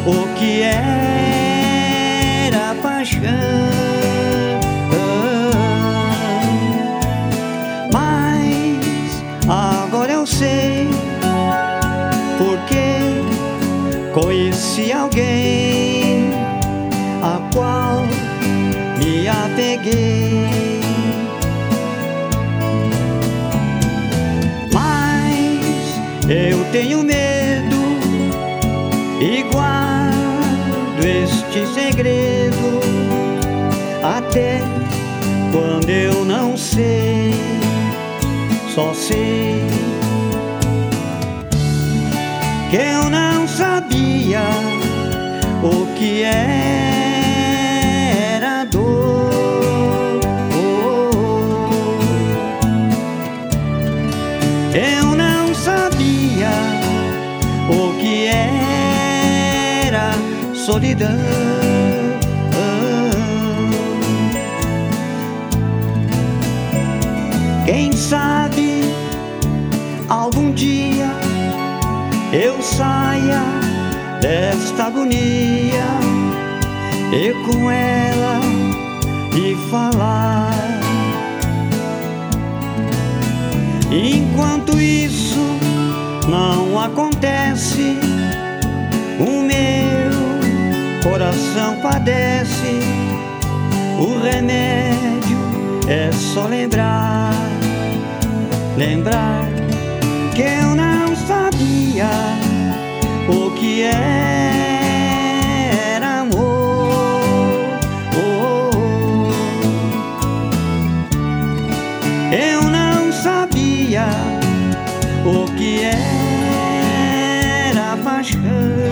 o que era paixão. Mas agora eu sei porque conheci alguém a qual me apeguei. Mas eu tenho medo e guardo este segredo até quando eu não sei. Só sei que eu não sabia o que era dor. Eu não sabia o que era solidão. Quem sabe algum dia eu saia desta agonia e com ela e falar. Enquanto isso não acontece, o meu coração padece. O remédio é só lembrar que eu não sabia o que era amor. Eu não sabia o que era paixão.